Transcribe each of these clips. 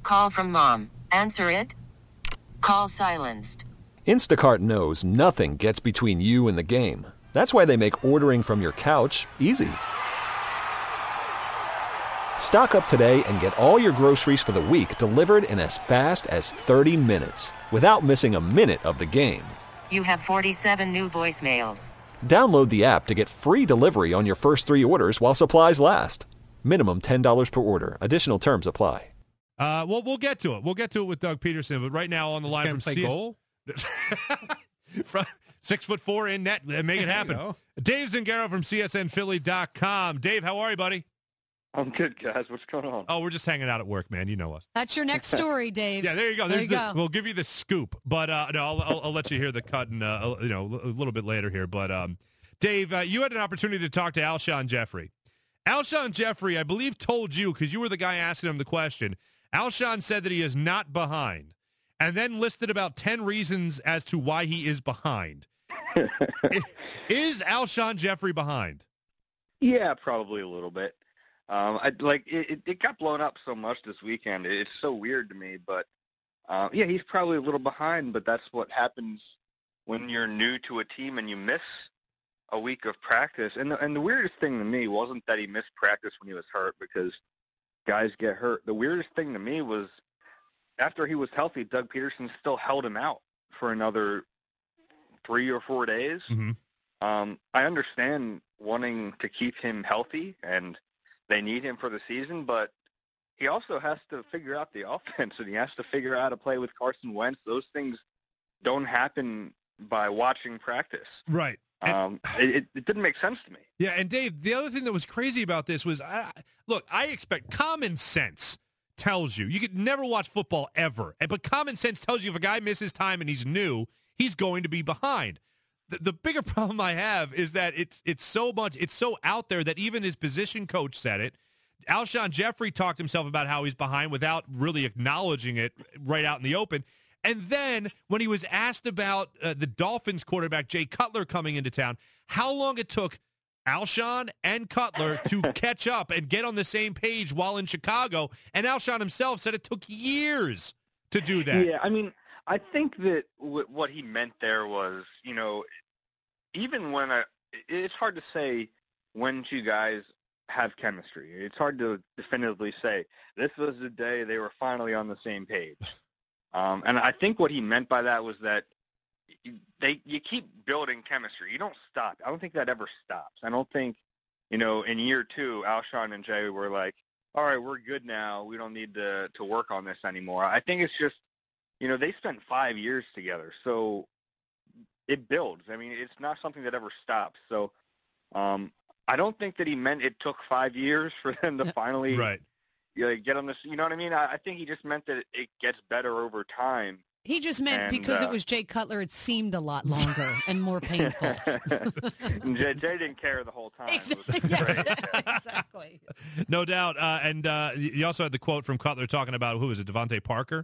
Call from mom. Answer it. Call silenced. Instacart knows nothing gets between you and the game. That's why they make ordering from your couch easy. Stock up today and get all your groceries for the week delivered in as fast as 30 minutes without missing a minute of the game. You have 47 new voicemails. Download the app to get free delivery on your first 3 orders while supplies last. Minimum $10 per order. Additional terms apply. Well, we'll get to it. We'll get to it with Doug Peterson, but right now on the line from goal? from 6'4" in net, make it happen. Dave Zangaro from CSNPhilly.com. Dave, how are you, buddy? I'm good, guys. What's going on? Oh, we're just hanging out at work, man. You know us. That's your next story, Dave. Yeah, there you go. There you go. We'll give you the scoop, but no, I'll let you hear the cut and a little bit later here. But Dave, you had an opportunity to talk to Alshon Jeffrey. Alshon Jeffrey, I believe, told you because you were the guy asking him the question. Alshon said that he is not behind, and then listed about 10 reasons as to why he is behind. Is Alshon Jeffrey behind? Yeah, probably a little bit. It got blown up so much this weekend. It's so weird to me, but yeah, he's probably a little behind. But that's what happens when you're new to a team and you miss a week of practice. And the weirdest thing to me wasn't that he missed practice when he was hurt, because guys get hurt. The weirdest thing to me was after he was healthy, Doug Peterson still held him out for another 3 or 4 days. Mm-hmm. I understand wanting to keep him healthy, and they need him for the season, but he also has to figure out the offense, and he has to figure out how to play with Carson Wentz. Those things don't happen by watching practice. Right. It didn't make sense to me. Yeah, and Dave, the other thing that was crazy about this was, I expect common sense tells you could never watch football ever, but common sense tells you if a guy misses time and he's new, he's going to be behind. The bigger problem I have is that it's so out there that even his position coach said it. Alshon Jeffrey talked himself about how he's behind without really acknowledging it right out in the open. And then when he was asked about the Dolphins quarterback Jay Cutler coming into town, how long it took Alshon and Cutler to catch up and get on the same page while in Chicago, and Alshon himself said it took years to do that. Yeah, I mean, I think that what he meant there was, even when it's hard to say when two guys have chemistry. It's hard to definitively say this was the day they were finally on the same page. And I think what he meant by that was that you keep building chemistry. You don't stop. I don't think that ever stops. I don't think, in year 2, Alshon and Jay were like, all right, we're good now. We don't need to work on this anymore. I think it's just, they spent 5 years together. So it builds. I mean, it's not something that ever stops. So I don't think that he meant it took 5 years for them to finally get on this. You know what I mean? I think he just meant that it gets better over time. He just meant because it was Jay Cutler, it seemed a lot longer and more painful. Jay didn't care the whole time. Exactly. No doubt. And you also had the quote from Cutler talking about, who was it, Devontae Parker?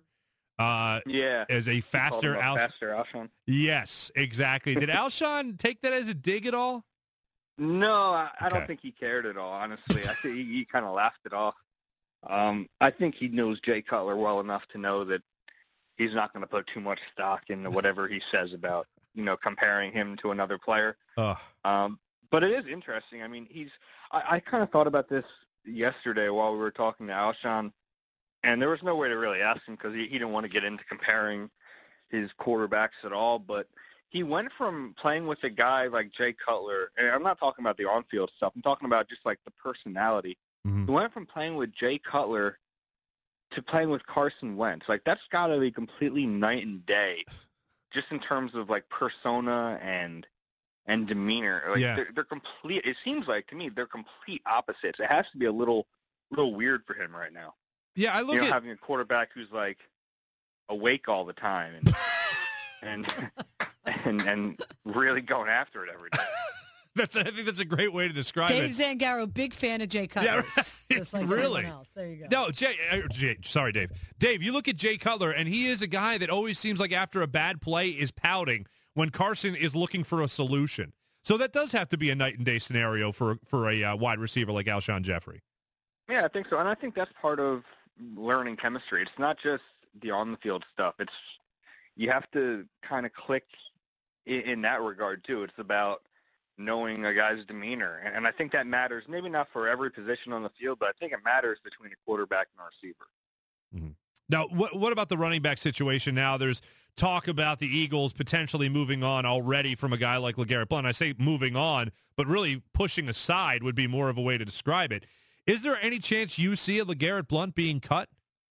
As a faster Alshon. Yes, exactly. Did Alshon take that as a dig at all? No, I don't think he cared at all, honestly. I think he kind of laughed it off. I think he knows Jay Cutler well enough to know that he's not going to put too much stock into whatever he says about, comparing him to another player. But it is interesting. I mean, I kind of thought about this yesterday while we were talking to Alshon, and there was no way to really ask him because he didn't want to get into comparing his quarterbacks at all. But he went from playing with a guy like Jay Cutler, and I'm not talking about the on-field stuff. I'm talking about just like the personality. Mm-hmm. He went from playing with Jay Cutler to playing with Carson Wentz. Like, that's got to be completely night and day, just in terms of like persona and demeanor. Like, they're complete. It seems like to me they're complete opposites. It has to be a little weird for him right now. Yeah, I look at having a quarterback who's like awake all the time and really going after it every day. I think that's a great way to describe Dave it. Dave Zangaro, big fan of Jay Cutler. Just like really? everyone else. There you go. No, sorry, Dave. Dave, you look at Jay Cutler, and he is a guy that always seems like after a bad play is pouting when Carson is looking for a solution. So that does have to be a night and day scenario for a wide receiver like Alshon Jeffrey. Yeah, I think so. And I think that's part of learning chemistry. It's not just the on-the-field stuff. You have to kind of click in that regard, too. It's about knowing a guy's demeanor. And I think that matters, maybe not for every position on the field, but I think it matters between a quarterback and a receiver. Mm-hmm. Now, what about the running back situation now? There's talk about the Eagles potentially moving on already from a guy like LeGarrette Blount. I say moving on, but really pushing aside would be more of a way to describe it. Is there any chance you see a LeGarrette Blount being cut?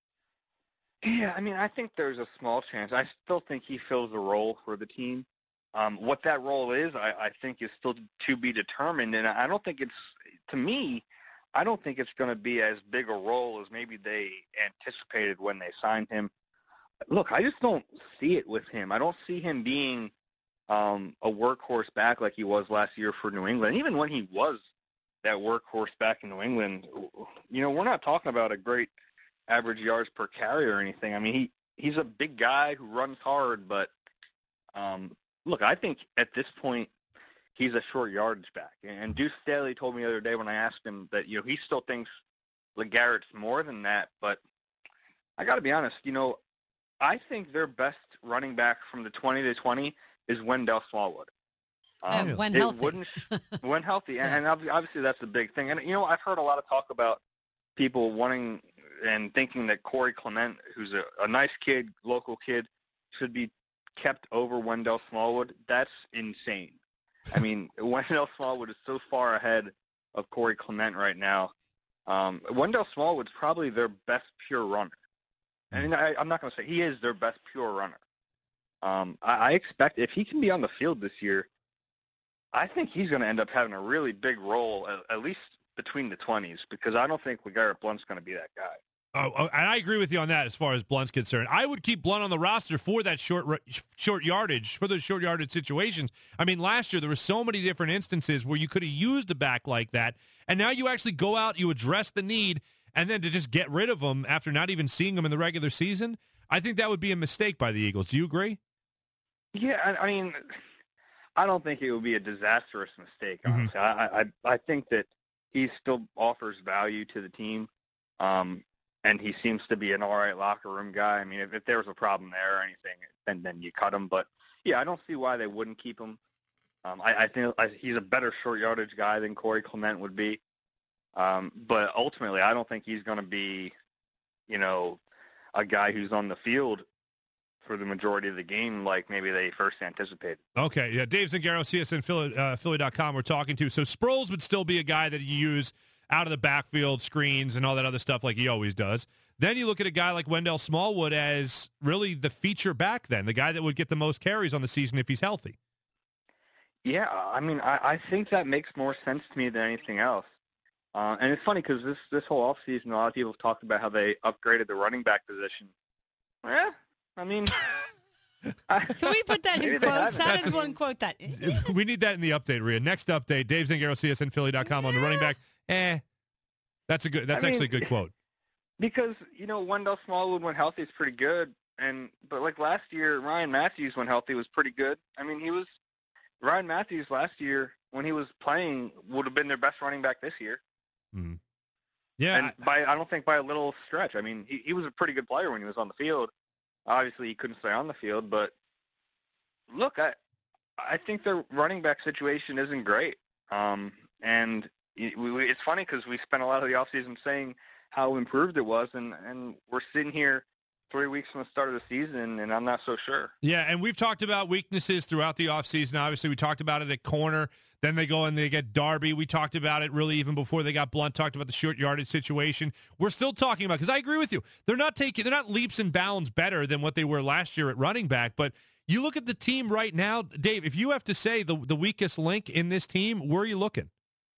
Yeah, I mean, I think there's a small chance. I still think he fills a role for the team. What that role is, I think, is still to be determined, and I don't think I don't think it's going to be as big a role as maybe they anticipated when they signed him. Look, I just don't see it with him. I don't see him being a workhorse back like he was last year for New England. Even when he was that workhorse back in New England, we're not talking about a great average yards per carry or anything. I mean, he's a big guy who runs hard, but look, I think at this point he's a short yardage back. And Deuce Staley told me the other day when I asked him that, he still thinks LeGarrette's more than that. But I got to be honest, I think their best running back from the 20 to 20 is Wendell Smallwood. When healthy. When healthy. And obviously that's a big thing. And, I've heard a lot of talk about people wanting and thinking that Corey Clement, who's a nice kid, local kid, should be kept over Wendell Smallwood. That's insane. I mean, Wendell Smallwood is so far ahead of Corey Clement right now. Wendell Smallwood's probably their best pure runner. And I'm not going to say he is their best pure runner. I expect if he can be on the field this year, I think he's going to end up having a really big role, at least between the 20s, because I don't think LeGarrette Blount's going to be that guy. Oh, and I agree with you on that as far as Blount's concerned. I would keep Blount on the roster for that short yardage, for those short yardage situations. I mean, last year there were so many different instances where you could have used a back like that, and now you actually go out, you address the need, and then to just get rid of them after not even seeing them in the regular season, I think that would be a mistake by the Eagles. Do you agree? Yeah, I mean, I don't think it would be a disastrous mistake, honestly. Mm-hmm. I think that he still offers value to the team. And he seems to be an all right locker room guy. I mean, if there was a problem there or anything, then you cut him. But, yeah, I don't see why they wouldn't keep him. I think he's a better short yardage guy than Corey Clement would be. But ultimately, I don't think he's going to be, a guy who's on the field for the majority of the game like maybe they first anticipated. Okay, yeah, Dave Zangaro, CSN Philly.com we're talking to. So Sproles would still be a guy that you use out of the backfield, screens, and all that other stuff like he always does. Then you look at a guy like Wendell Smallwood as really the feature back then, the guy that would get the most carries on the season if he's healthy. Yeah, I mean, I think that makes more sense to me than anything else. And it's funny because this whole offseason, a lot of people have talked about how they upgraded the running back position. Yeah, I mean... Can we put that in quotes? How does one quote that? We need that in the update, Rhea. Next update, Dave Zangaro, CSNPhilly.com on the running back. That's actually a good quote. Because, Wendell Smallwood when healthy is pretty good. But like last year, Ryan Matthews when healthy was pretty good. I mean, Ryan Matthews last year when he was playing would have been their best running back this year. Mm-hmm. Yeah. And I don't think by a little stretch. I mean, he was a pretty good player when he was on the field. Obviously, he couldn't stay on the field, but look, I think their running back situation isn't great. And it's funny because we spent a lot of the offseason saying how improved it was, and we're sitting here 3 weeks from the start of the season, and I'm not so sure. Yeah, and we've talked about weaknesses throughout the offseason. Obviously, we talked about it at corner. Then they go and they get Darby. We talked about it really even before they got Blount, talked about the short yardage situation. We're still talking about, because I agree with you, they're not leaps and bounds better than what they were last year at running back, but you look at the team right now, Dave, if you have to say the weakest link in this team, where are you looking?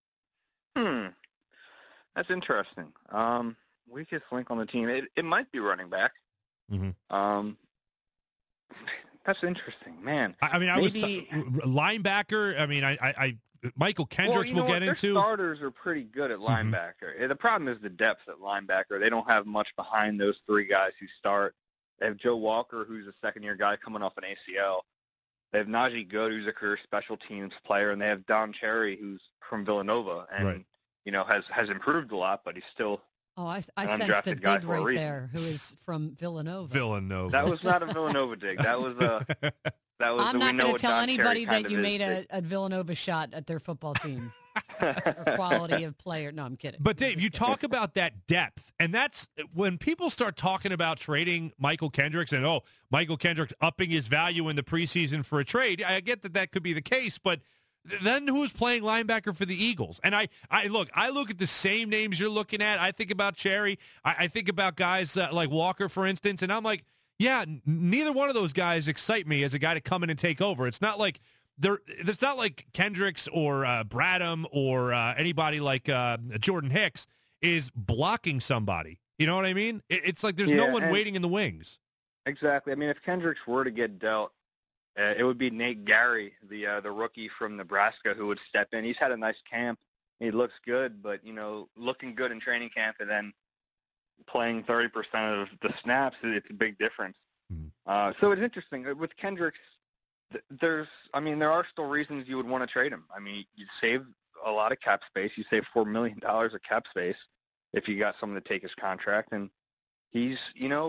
That's interesting. Weakest link on the team. It might be running back. Mm-hmm. That's interesting, man. I mean, linebacker. I mean, Michael Kendricks we'll get into. Their starters are pretty good at linebacker. Mm-hmm. The problem is the depth at linebacker. They don't have much behind those three guys who start. They have Joe Walker, who's a second-year guy coming off an ACL. They have Najee Good, who's a career special teams player, and they have Don Cherry, who's from Villanova, and has improved a lot, but he's still Oh, I sensed a dig right there. Who is from Villanova? Villanova. That was not a Villanova dig. That was a. I'm not going to tell anybody that you made a Villanova shot at their football team or quality of player. No, I'm kidding. But Dave, you talk about that depth, and that's when people start talking about trading Michael Kendricks and Michael Kendricks upping his value in the preseason for a trade. I get that could be the case, but then who's playing linebacker for the Eagles? And I look at the same names you're looking at. I think about Cherry. I think about guys like Walker, for instance, and I'm like, yeah, neither one of those guys excite me as a guy to come in and take over. It's not like it's not like Kendricks or Bradham or anybody like Jordan Hicks is blocking somebody. You know what I mean? It's like there's no one waiting in the wings. Exactly. I mean, if Kendricks were to get dealt, it would be Nate Gary, the rookie from Nebraska, who would step in. He's had a nice camp. He looks good, but, looking good in training camp and then playing 30% of the snaps, it's a big difference. Mm-hmm. So it's interesting. With Kendricks, there are still reasons you would want to trade him. I mean, you'd save a lot of cap space. You save $4 million of cap space if you got someone to take his contract. And he's,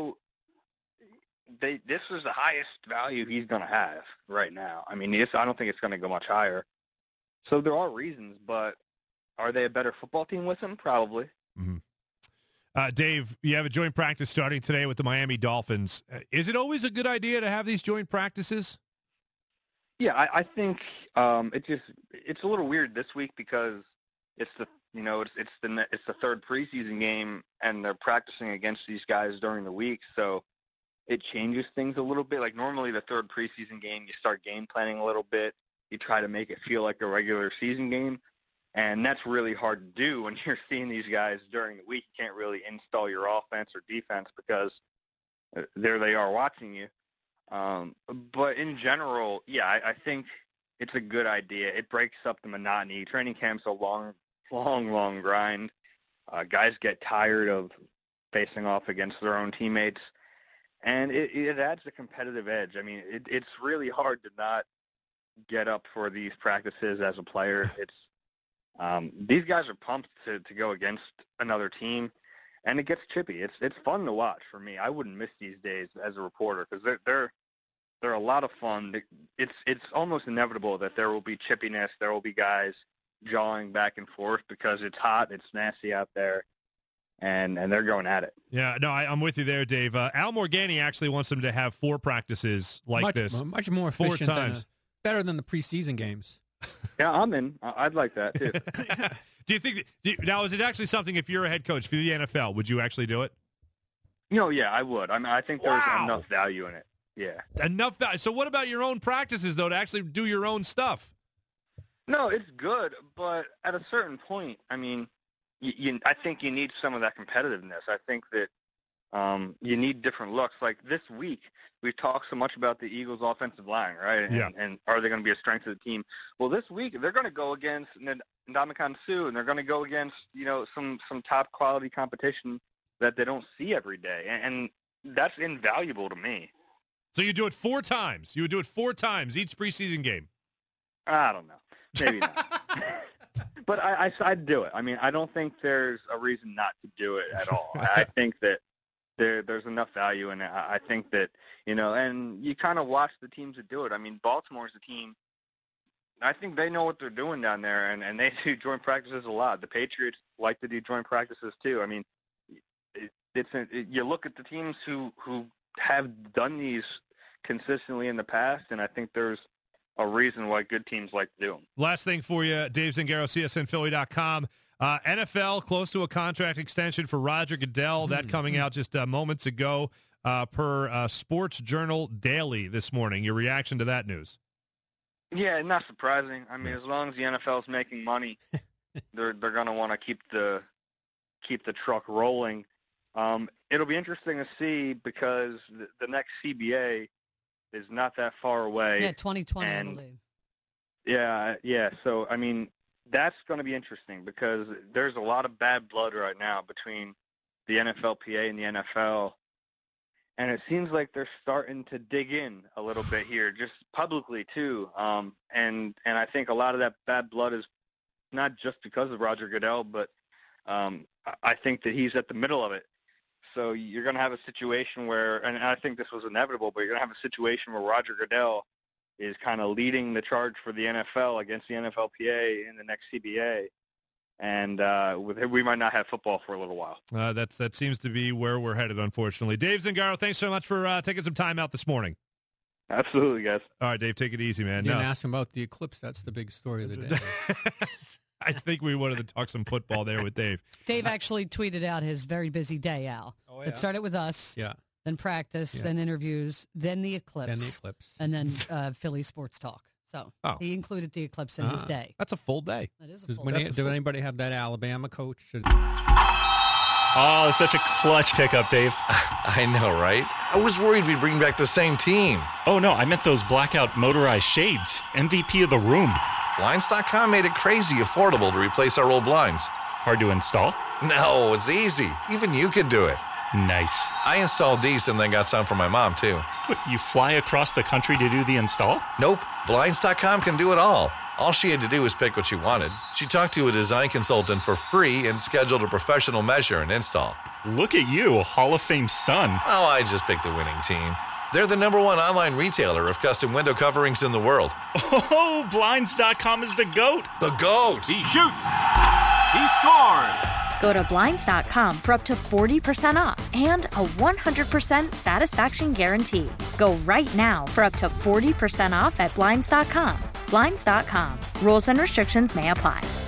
this is the highest value he's going to have right now. I mean, I don't think it's going to go much higher. So there are reasons, but are they a better football team with him? Probably. Mm-hmm. Dave, you have a joint practice starting today with the Miami Dolphins. Is it always a good idea to have these joint practices? Yeah, I think it's a little weird this week because it's the third preseason game and they're practicing against these guys during the week, so it changes things a little bit. Like normally the third preseason game, you start game planning a little bit. You try to make it feel like a regular season game, and that's really hard to do when you're seeing these guys during the week. You can't really install your offense or defense because there they are watching you. But in general, yeah, I think it's a good idea. It breaks up the monotony. Training camp's a long grind. Guys get tired of facing off against their own teammates. And it adds a competitive edge. I mean, it's really hard to not get up for these practices as a player. It's these guys are pumped to go against another team, and it gets chippy. It's fun to watch for me. I wouldn't miss these days as a reporter because they're a lot of fun. It's almost inevitable that there will be chippiness. There will be guys jawing back and forth because it's hot, it's nasty out there. And they're going at it. Yeah, no, I'm with you there, Dave. Al Morganti actually wants them to have 4 practices like this. Much more efficient. 4 times. Better than the preseason games. Yeah, I'm in. I'd like that, too. Do you think now, is it actually something, if you're a head coach for the NFL, would you actually do it? Yeah, I would. I mean, I think there's enough value in it. Yeah. Enough value. So what about your own practices, though, to actually do your own stuff? No, it's good, but at a certain point, I mean, I think you need some of that competitiveness. I think that you need different looks. Like this week, we've talked so much about the Eagles' offensive line, right? And are they going to be a strength of the team? Well, this week they're going to go against Ndamukong Suh, and they're going to go against some top quality competition that they don't see every day, and that's invaluable to me. So you do it 4 times. You would do it 4 times each preseason game. I don't know, maybe not. But I'd do it. I mean, I don't think there's a reason not to do it at all. I think that there's enough value in it. I think that, and you kind of watch the teams that do it. I mean, Baltimore's a team, I think they know what they're doing down there, and they do joint practices a lot. The Patriots like to do joint practices too. I mean, you look at the teams who have done these consistently in the past, and I think there's a reason why good teams like to do them. Last thing for you, Dave Zangaro, CSNPhilly.com. NFL close to a contract extension for Roger Goodell. That coming out just moments ago per Sports Journal Daily this morning. Your reaction to that news? Yeah, not surprising. I mean, as long as the NFL's making money, they're going to want to keep the truck rolling. It'll be interesting to see because the next CBA is not that far away. Yeah, 2020, I believe. Yeah. So, I mean, that's going to be interesting because there's a lot of bad blood right now between the NFLPA and the NFL, and it seems like they're starting to dig in a little bit here, just publicly too. And I think a lot of that bad blood is not just because of Roger Goodell, but I think that he's at the middle of it. So you're going to have a situation where, and I think this was inevitable, but you're going to have a situation where Roger Goodell is kind of leading the charge for the NFL against the NFLPA in the next CBA. And we might not have football for a little while. That seems to be where we're headed, unfortunately. Dave Zangaro, thanks so much for taking some time out this morning. Absolutely, guys. All right, Dave, take it easy, man. You didn't ask him about the eclipse. That's the big story of the day. I think we wanted to talk some football there with Dave. Dave actually tweeted out his very busy day, Al. Oh, yeah? It started with us, then practice, then interviews, then the eclipse. And then Philly sports talk. So he included the eclipse in his day. That's a full day. That is a full day. Did anybody have that Alabama coach? Oh, such a clutch pickup, Dave. I know, right? I was worried we'd bring back the same team. Oh, no, I meant those blackout motorized shades. MVP of the room. Blinds.com made it crazy affordable to replace our old blinds. Hard to install? No, it's easy. Even you could do it. Nice. I installed these and then got some for my mom, too. What, you fly across the country to do the install? Nope. Blinds.com can do it all. All she had to do was pick what she wanted. She talked to a design consultant for free and scheduled a professional measure and install. Look at you, a Hall of Fame son. Oh, I just picked the winning team. They're the #1 online retailer of custom window coverings in the world. Oh, Blinds.com is the GOAT. The GOAT. He shoots. He scores. Go to Blinds.com for up to 40% off and a 100% satisfaction guarantee. Go right now for up to 40% off at Blinds.com. Blinds.com. Rules and restrictions may apply.